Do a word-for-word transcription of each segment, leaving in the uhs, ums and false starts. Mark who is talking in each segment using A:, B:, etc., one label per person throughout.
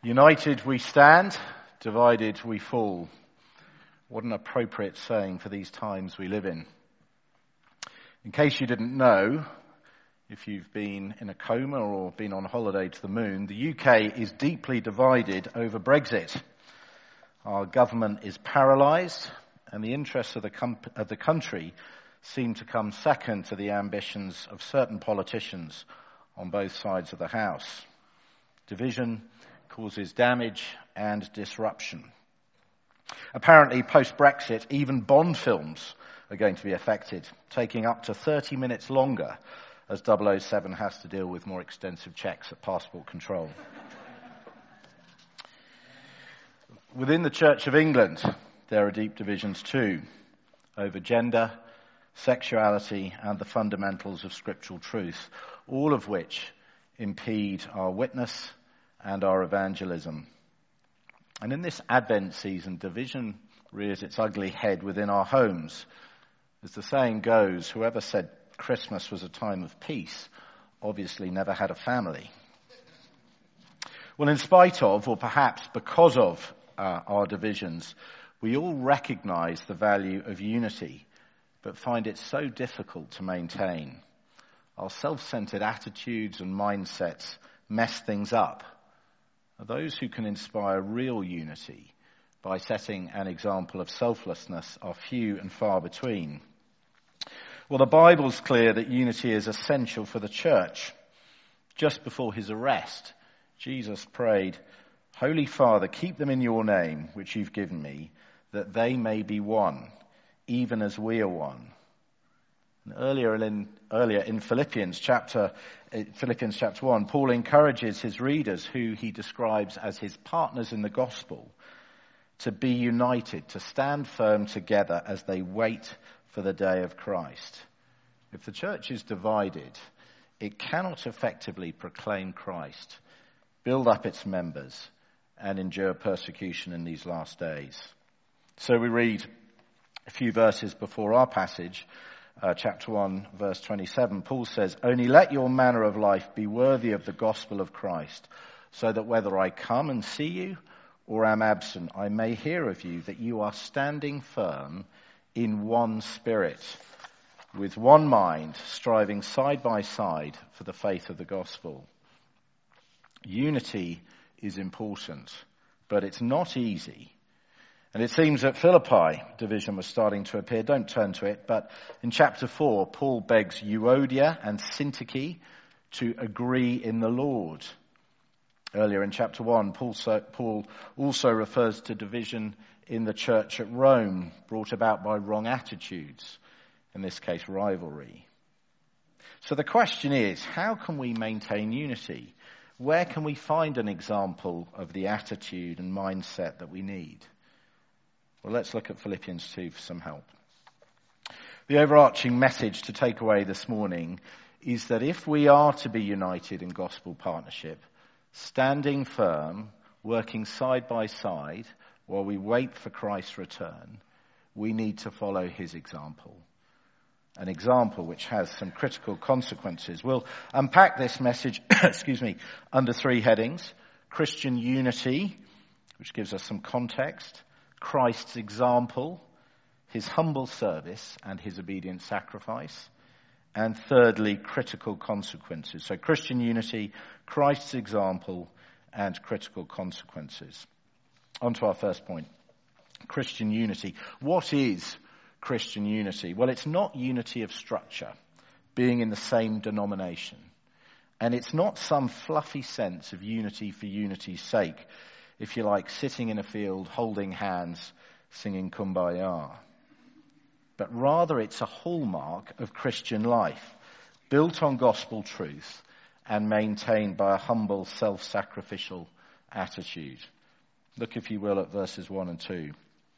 A: United we stand, divided we fall. What an appropriate saying for these times we live in. In case you didn't know, if you've been in a coma or been on holiday to the moon, the U K is deeply divided over Brexit. Our government is paralysed, and the interests of the, com- of the country seem to come second to the ambitions of certain politicians on both sides of the House. Division causes damage and disruption. Apparently, post-Brexit, even Bond films are going to be affected, taking up to thirty minutes longer as double oh seven has to deal with more extensive checks at passport control. Within the Church of England, there are deep divisions too, over gender, sexuality, and the fundamentals of scriptural truth, all of which impede our witness and our evangelism. And in this Advent season, division rears its ugly head within our homes. As the saying goes, whoever said Christmas was a time of peace obviously never had a family. Well, in spite of, or perhaps because of uh, our divisions, we all recognize the value of unity, but find it so difficult to maintain. Our self-centered attitudes and mindsets mess things up. Those who can inspire real unity by setting an example of selflessness are few and far between. Well, the Bible's clear that unity is essential for the church. Just before his arrest, Jesus prayed, "Holy Father, keep them in your name, which you've given me, that they may be one, even as we are one." And earlier in earlier in Philippians chapter Philippians chapter one, Paul encourages his readers, who he describes as his partners in the gospel, to be united, to stand firm together as they wait for the day of Christ. If the church is divided, it cannot effectively proclaim Christ, build up its members, and endure persecution in these last days. So we read a few verses before our passage, Uh, chapter one, verse twenty-seven, Paul says, "Only let your manner of life be worthy of the gospel of Christ, so that whether I come and see you or am absent, I may hear of you that you are standing firm in one spirit, with one mind, striving side by side for the faith of the gospel." Unity is important, but it's not easy. And it seems at Philippi, division was starting to appear. Don't turn to it, but in chapter four, Paul begs Euodia and Syntyche to agree in the Lord. Earlier in chapter one, Paul, so, Paul also refers to division in the church at Rome, brought about by wrong attitudes, in this case rivalry. So the question is, how can we maintain unity? Where can we find an example of the attitude and mindset that we need? Well, let's look at Philippians two for some help. The overarching message to take away this morning is that if we are to be united in gospel partnership, standing firm, working side by side while we wait for Christ's return, we need to follow his example. An example which has some critical consequences. We'll unpack this message, excuse me, under three headings: Christian unity, which gives us some context; Christ's example, his humble service and his obedient sacrifice; and thirdly, critical consequences. So Christian unity, Christ's example, and critical consequences. On to our first point, Christian unity. What is Christian unity? Well, it's not unity of structure, being in the same denomination. And it's not some fluffy sense of unity for unity's sake, if you like, sitting in a field, holding hands, singing Kumbaya. But rather it's a hallmark of Christian life, built on gospel truth and maintained by a humble, self-sacrificial attitude. Look, if you will, at verses one and two.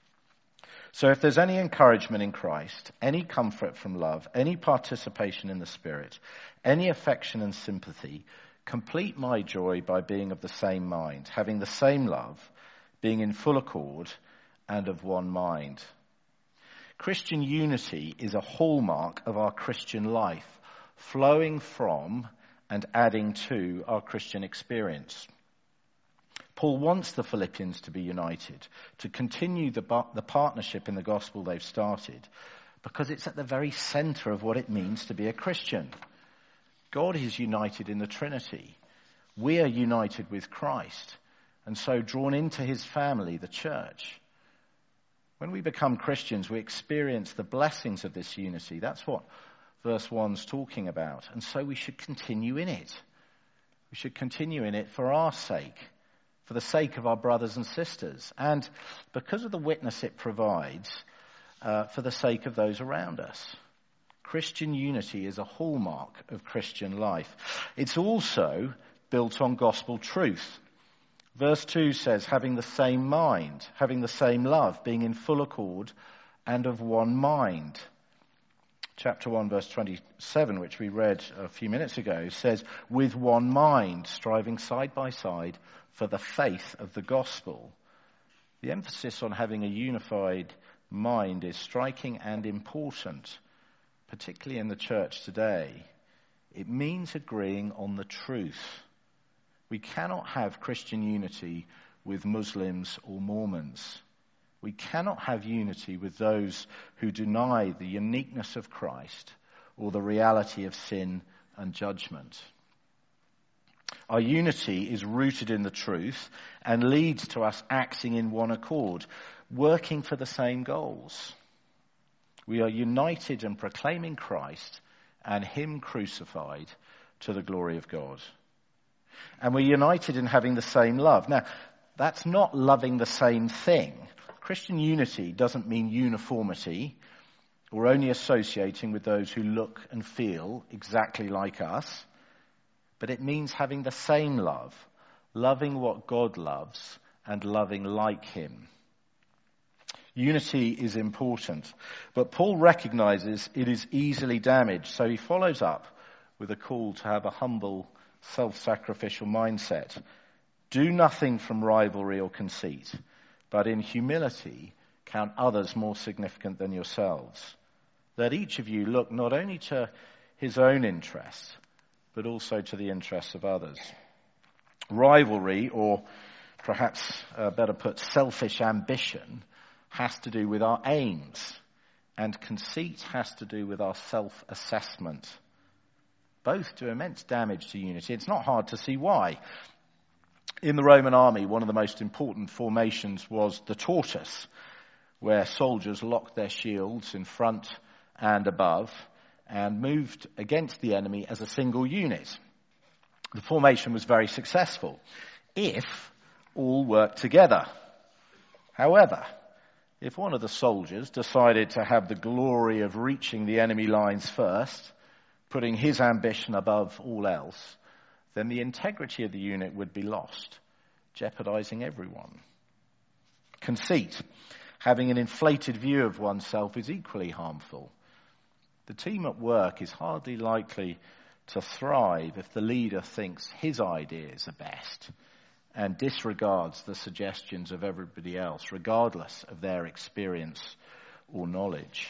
A: "So if there's any encouragement in Christ, any comfort from love, any participation in the Spirit, any affection and sympathy, complete my joy by being of the same mind, having the same love, being in full accord and of one mind." Christian unity is a hallmark of our Christian life, flowing from and adding to our Christian experience. Paul wants the Philippians to be united, to continue the, the partnership in the gospel they've started, because it's at the very center of what it means to be a Christian. God is united in the Trinity. We are united with Christ, and so drawn into his family, the church. When we become Christians, we experience the blessings of this unity. That's what verse one's talking about. And so we should continue in it. We should continue in it for our sake, for the sake of our brothers and sisters, and because of the witness it provides, uh, for the sake of those around us. Christian unity is a hallmark of Christian life. It's also built on gospel truth. Verse two says, having the same mind, having the same love, being in full accord and of one mind. Chapter one, verse twenty-seven, which we read a few minutes ago, says, with one mind, striving side by side for the faith of the gospel. The emphasis on having a unified mind is striking and important, particularly in the church today. It means agreeing on the truth. We cannot have Christian unity with Muslims or Mormons. We cannot have unity with those who deny the uniqueness of Christ or the reality of sin and judgment. Our unity is rooted in the truth and leads to us acting in one accord, working for the same goals. We are united in proclaiming Christ and him crucified to the glory of God. And we're united in having the same love. Now, that's not loving the same thing. Christian unity doesn't mean uniformity or only associating with those who look and feel exactly like us, but it means having the same love, loving what God loves and loving like him. Unity is important, but Paul recognizes it is easily damaged, so he follows up with a call to have a humble, self-sacrificial mindset. Do nothing from rivalry or conceit, but in humility count others more significant than yourselves. Let each of you look not only to his own interests, but also to the interests of others. Rivalry, or perhaps uh, better put, selfish ambition, has to do with our aims, and conceit has to do with our self-assessment. Both do immense damage to unity. It's not hard to see why. In the Roman army, one of the most important formations was the tortoise, where soldiers locked their shields in front and above and moved against the enemy as a single unit. The formation was very successful if all worked together. However, if one of the soldiers decided to have the glory of reaching the enemy lines first, putting his ambition above all else, then the integrity of the unit would be lost, jeopardizing everyone. Conceit, having an inflated view of oneself, is equally harmful. The team at work is hardly likely to thrive if the leader thinks his ideas are best and disregards the suggestions of everybody else, regardless of their experience or knowledge.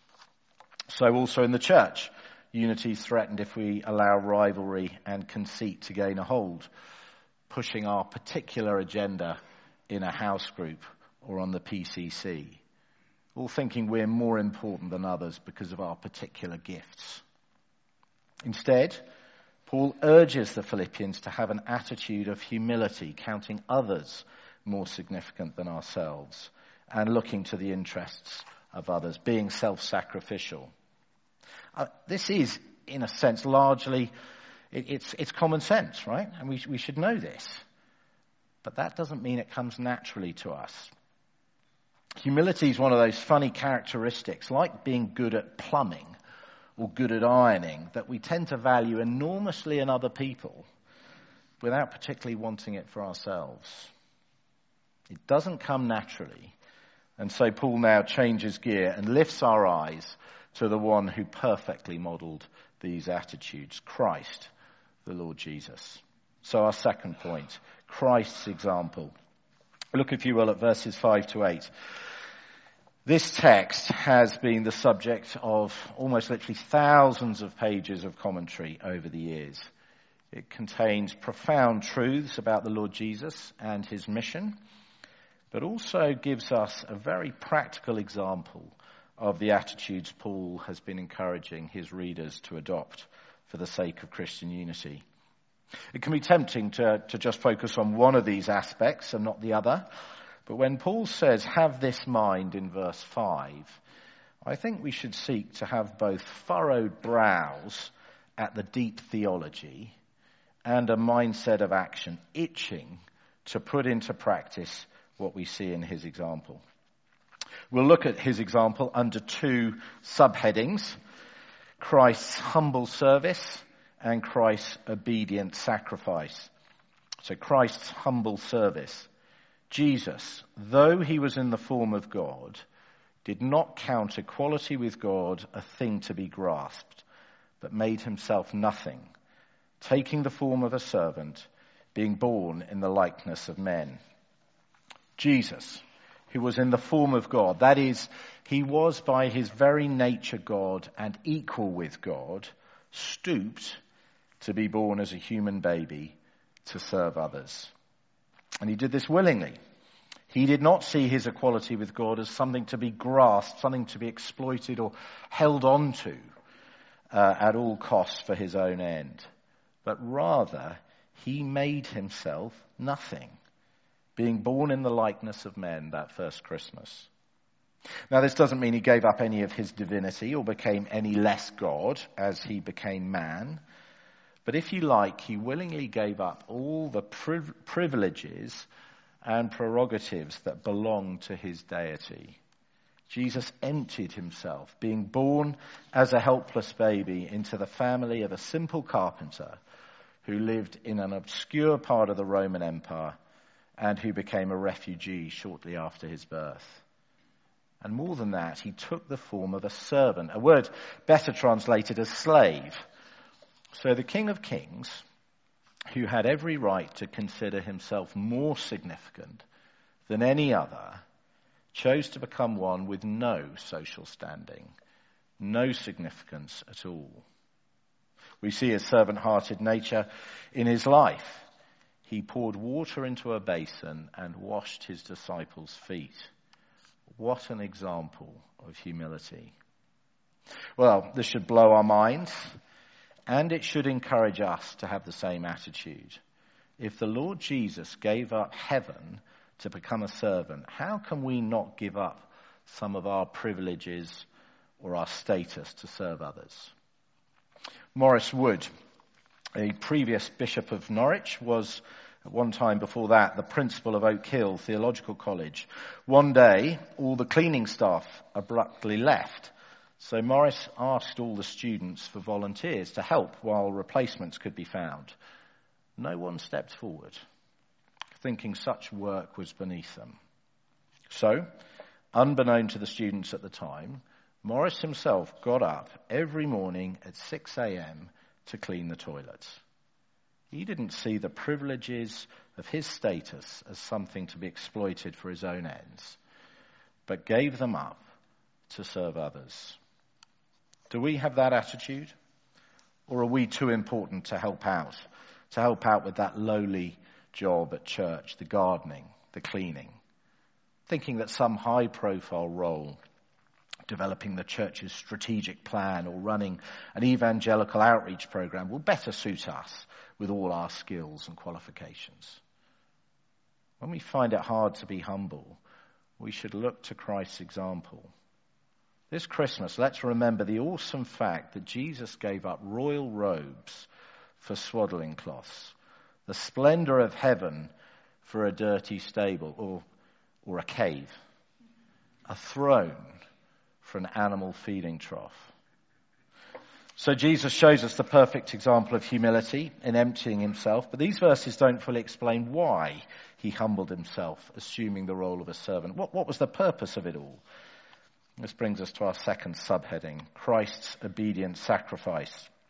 A: So also in the church, unity is threatened if we allow rivalry and conceit to gain a hold, pushing our particular agenda in a house group or on the P C C, all thinking we're more important than others because of our particular gifts. Instead, Paul urges the Philippians to have an attitude of humility, counting others more significant than ourselves, and looking to the interests of others, being self-sacrificial. Uh, this is, in a sense, largely, it, it's, it's common sense, right? And we, we should know this. But that doesn't mean it comes naturally to us. Humility is one of those funny characteristics, like being good at plumbing or good at ironing, that we tend to value enormously in other people without particularly wanting it for ourselves. It doesn't come naturally. And so Paul now changes gear and lifts our eyes to the one who perfectly modeled these attitudes, Christ, the Lord Jesus. So our second point, Christ's example. Look, if you will, at verses five to eight. This text has been the subject of almost literally thousands of pages of commentary over the years. It contains profound truths about the Lord Jesus and his mission, but also gives us a very practical example of the attitudes Paul has been encouraging his readers to adopt for the sake of Christian unity. It can be tempting to, to just focus on one of these aspects and not the other, but when Paul says, have this mind in verse five, I think we should seek to have both furrowed brows at the deep theology and a mindset of action, itching to put into practice what we see in his example. We'll look at his example under two subheadings: Christ's humble service and Christ's obedient sacrifice. So Christ's humble service. Jesus, though he was in the form of God, did not count equality with God a thing to be grasped, but made himself nothing, taking the form of a servant, being born in the likeness of men. Jesus, who was in the form of God, that is, he was by his very nature God and equal with God, stooped to be born as a human baby to serve others. And he did this willingly. He did not see his equality with God as something to be grasped, something to be exploited or held on to uh, at all costs for his own end. But rather, he made himself nothing, being born in the likeness of men that first Christmas. Now, this doesn't mean he gave up any of his divinity or became any less God as he became man. But if you like, he willingly gave up all the priv- privileges and prerogatives that belong to his deity. Jesus emptied himself, being born as a helpless baby into the family of a simple carpenter who lived in an obscure part of the Roman Empire and who became a refugee shortly after his birth. And more than that, he took the form of a servant, a word better translated as slave. So the King of Kings, who had every right to consider himself more significant than any other, chose to become one with no social standing, no significance at all. We see his servant-hearted nature in his life. He poured water into a basin and washed his disciples' feet. What an example of humility. Well, this should blow our minds, and it should encourage us to have the same attitude. If the Lord Jesus gave up heaven to become a servant, how can we not give up some of our privileges or our status to serve others? Maurice Wood, a previous Bishop of Norwich, was at one time before that the principal of Oak Hill Theological College. One day, all the cleaning staff abruptly left. So Maurice asked all the students for volunteers to help while replacements could be found. No one stepped forward, thinking such work was beneath them. So, unbeknown to the students at the time, Maurice himself got up every morning at six a.m. to clean the toilets. He didn't see the privileges of his status as something to be exploited for his own ends, but gave them up to serve others. Do we have that attitude? Or are we too important to help out? To help out with that lowly job at church, the gardening, the cleaning? Thinking that some high-profile role, developing the church's strategic plan or running an evangelical outreach program, will better suit us with all our skills and qualifications. When we find it hard to be humble, we should look to Christ's example. This Christmas, let's remember the awesome fact that Jesus gave up royal robes for swaddling cloths, the splendor of heaven for a dirty stable or, or a cave, a throne for an animal feeding trough. So Jesus shows us the perfect example of humility in emptying himself, but these verses don't fully explain why he humbled himself, assuming the role of a servant. What, what was the purpose of it all? This brings us to our second subheading, Christ's obedient sacrifice.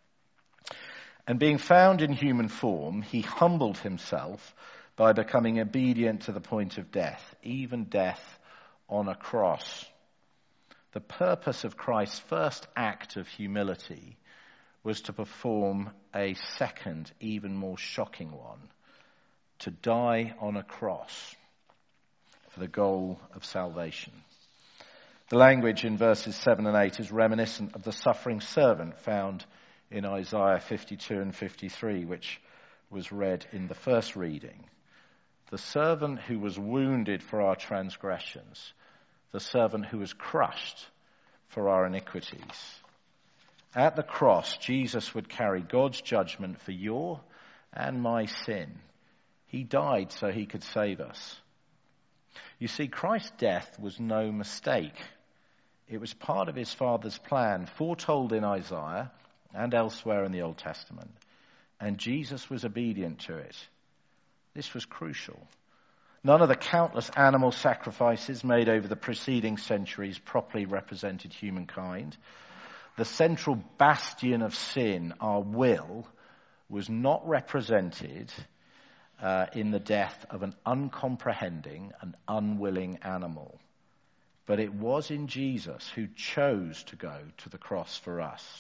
A: And being found in human form, he humbled himself by becoming obedient to the point of death, even death on a cross. The purpose of Christ's first act of humility was to perform a second, even more shocking one, to die on a cross for the goal of salvation. The language in verses seven and eight is reminiscent of the suffering servant found in Isaiah fifty-two and fifty-three, which was read in the first reading. The servant who was wounded for our transgressions, the servant who was crushed for our iniquities. At the cross, Jesus would carry God's judgment for your and my sin. He died so he could save us. You see, Christ's death was no mistake. It was part of his Father's plan, foretold in Isaiah and elsewhere in the Old Testament. And Jesus was obedient to it. This was crucial. None of the countless animal sacrifices made over the preceding centuries properly represented humankind. The central bastion of sin, our will, was not represented uh, in the death of an uncomprehending and unwilling animal. But it was in Jesus who chose to go to the cross for us.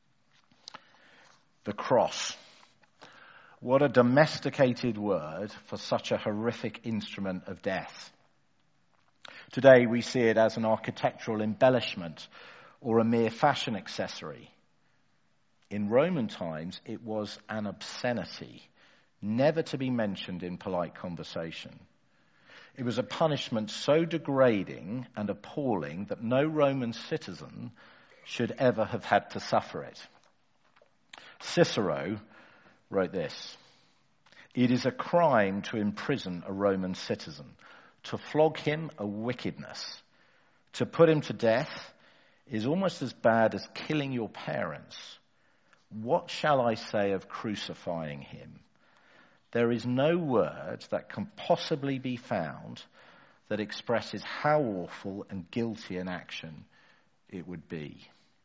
A: The cross. What a domesticated word for such a horrific instrument of death. Today we see it as an architectural embellishment or a mere fashion accessory. In Roman times, it was an obscenity, never to be mentioned in polite conversation. It was a punishment so degrading and appalling that no Roman citizen should ever have had to suffer it. Cicero wrote this: "It is a crime to imprison a Roman citizen. To flog him a wickedness. To put him to death is almost as bad as killing your parents. What shall I say of crucifying him? There is no word that can possibly be found that expresses how awful and guilty an action it would be."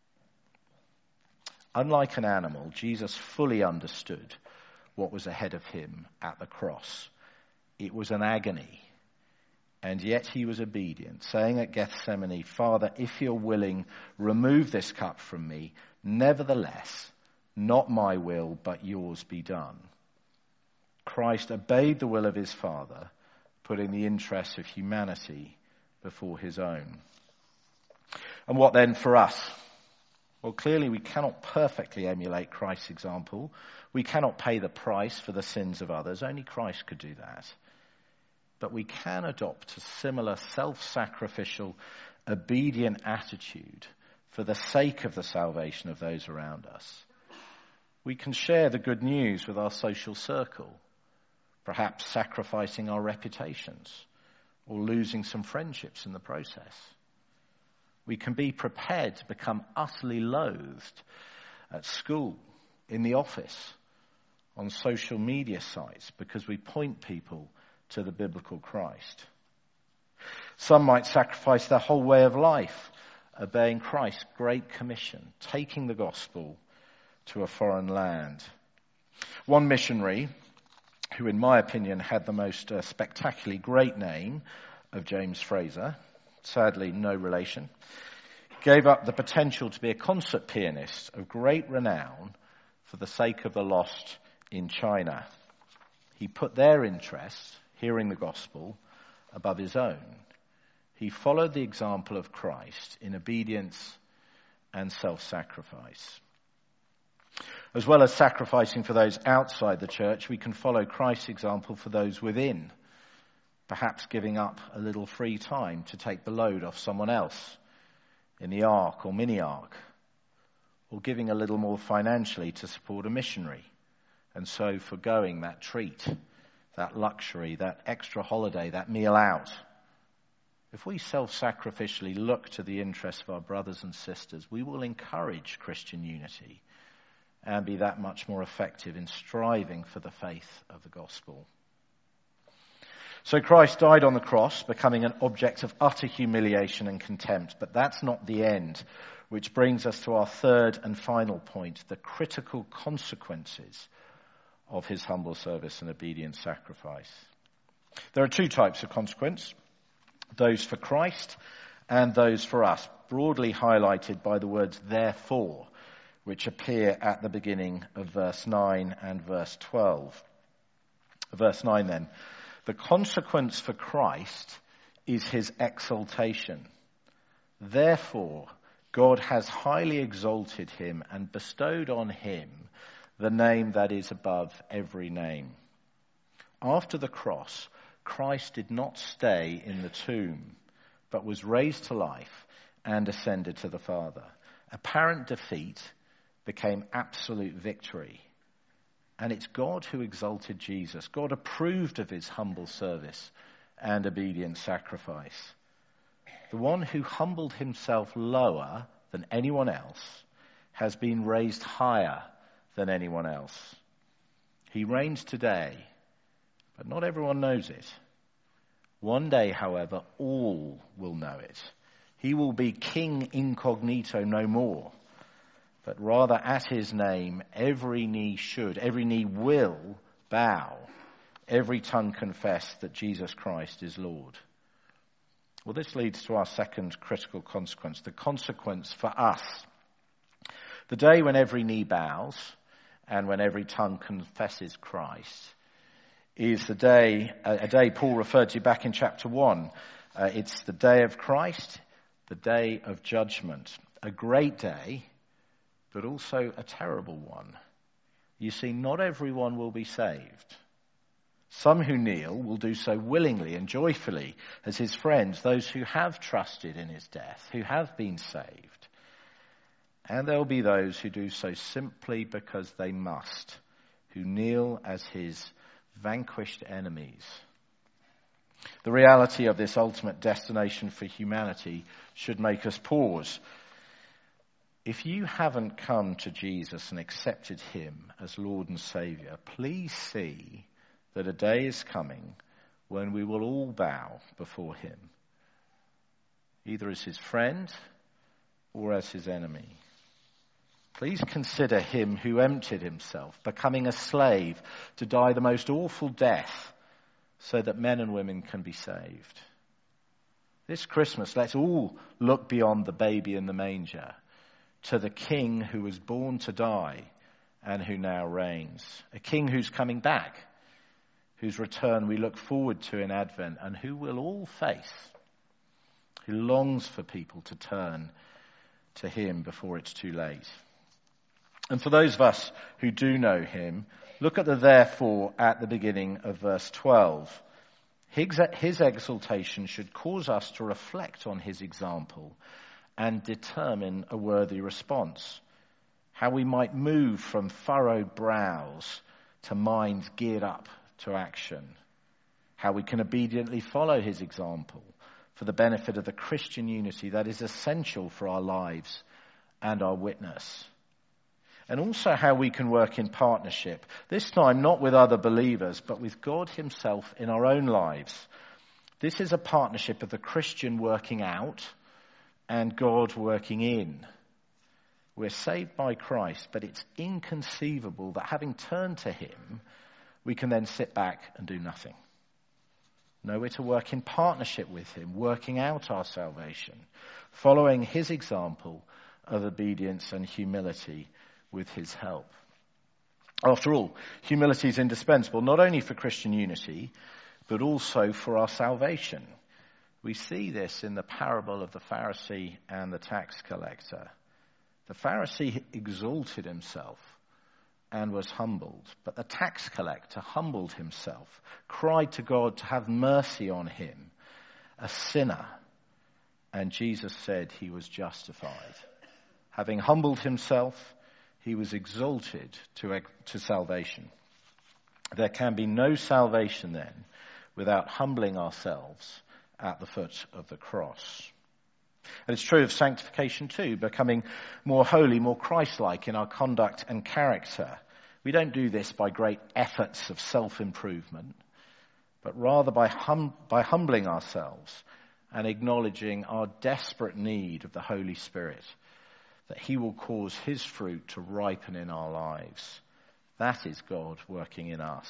A: Unlike an animal, Jesus fully understood what was ahead of him at the cross. It was an agony, and yet he was obedient, saying at Gethsemane, "Father, if you're willing, remove this cup from me. Nevertheless, not my will, but yours be done." Christ obeyed the will of his Father, putting the interests of humanity before his own. And what then for us? Well, clearly we cannot perfectly emulate Christ's example. We cannot pay the price for the sins of others. Only Christ could do that. But we can adopt a similar self-sacrificial, obedient attitude for the sake of the salvation of those around us. We can share the good news with our social circle, perhaps sacrificing our reputations or losing some friendships in the process. We can be prepared to become utterly loathed at school, in the office, on social media sites, because we point people to the biblical Christ. Some might sacrifice their whole way of life, obeying Christ's great commission, taking the gospel to a foreign land. One missionary, who in my opinion had the most uh, spectacularly great name of James Fraser, sadly no relation, gave up the potential to be a concert pianist of great renown for the sake of the lost in China. He put their interests, hearing the gospel, above his own. He followed the example of Christ in obedience and self-sacrifice. As well as sacrificing for those outside the church, we can follow Christ's example for those within, perhaps giving up a little free time to take the load off someone else in the ark or mini-ark, or giving a little more financially to support a missionary, and so forgoing that treat, that luxury, that extra holiday, that meal out. If we self-sacrificially look to the interests of our brothers and sisters, we will encourage Christian unity and be that much more effective in striving for the faith of the gospel. So Christ died on the cross, becoming an object of utter humiliation and contempt. But that's not the end, which brings us to our third and final point, the critical consequences of his humble service and obedient sacrifice. There are two types of consequence, those for Christ and those for us, broadly highlighted by the words "therefore," which appear at the beginning of verse nine and verse twelve. Verse nine then. The consequence for Christ is his exaltation. Therefore, God has highly exalted him and bestowed on him the name that is above every name. After the cross, Christ did not stay in the tomb, but was raised to life and ascended to the Father. Apparent defeat became absolute victory. And it's God who exalted Jesus. God approved of his humble service and obedient sacrifice. The one who humbled himself lower than anyone else has been raised higher than anyone else. He reigns today, but not everyone knows it. One day, however, all will know it. He will be king incognito no more, but rather at his name every knee should, every knee will bow, every tongue confess that Jesus Christ is Lord. Well, this leads to our second critical consequence, the consequence for us. The day when every knee bows and when every tongue confesses Christ is the day, a day Paul referred to back in chapter one. Uh, it's the day of Christ, the day of judgment. A great day, but also a terrible one. You see, not everyone will be saved. Some who kneel will do so willingly and joyfully as his friends, those who have trusted in his death, who have been saved. And there will be those who do so simply because they must, who kneel as his vanquished enemies. The reality of this ultimate destination for humanity should make us pause. If you haven't come to Jesus and accepted him as Lord and Saviour, please see that a day is coming when we will all bow before him, either as his friend or as his enemy. Please consider him who emptied himself, becoming a slave to die the most awful death so that men and women can be saved. This Christmas, let's all look beyond the baby in the manger to the King who was born to die and who now reigns. A King who's coming back, whose return we look forward to in Advent, and who will all face, who longs for people to turn to him before it's too late. And for those of us who do know him, look at the therefore at the beginning of verse twelve. His, his exaltation should cause us to reflect on his example and determine a worthy response. How we might move from furrowed brows to minds geared up to action. How we can obediently follow his example for the benefit of the Christian unity that is essential for our lives and our witness. And also how we can work in partnership, this time not with other believers, but with God himself in our own lives. This is a partnership of the Christian working out and God working in. We're saved by Christ, but it's inconceivable that having turned to him, we can then sit back and do nothing. No, we're to work in partnership with him, working out our salvation, following his example of obedience and humility with his help. After all, humility is indispensable not only for Christian unity, but also for our salvation. We see this in the parable of the Pharisee and the tax collector. The Pharisee exalted himself and was humbled, but the tax collector humbled himself, cried to God to have mercy on him, a sinner, and Jesus said he was justified. Having humbled himself, he was exalted to, to salvation. There can be no salvation then without humbling ourselves at the foot of the cross. And it's true of sanctification too, becoming more holy, more Christ-like in our conduct and character. We don't do this by great efforts of self-improvement, but rather by, hum- by humbling ourselves and acknowledging our desperate need of the Holy Spirit, that he will cause his fruit to ripen in our lives. That is God working in us.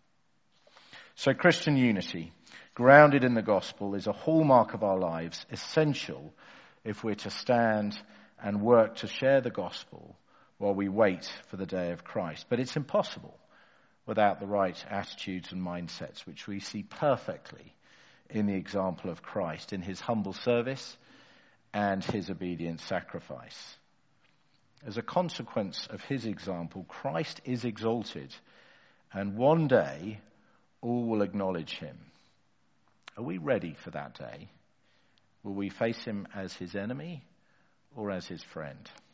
A: So Christian unity, grounded in the gospel, is a hallmark of our lives, essential if we're to stand and work to share the gospel while we wait for the day of Christ. But it's impossible without the right attitudes and mindsets, which we see perfectly in the example of Christ, in his humble service and his obedient sacrifice. As a consequence of his example, Christ is exalted, and one day all will acknowledge him. Are we ready for that day? Will we face him as his enemy or as his friend?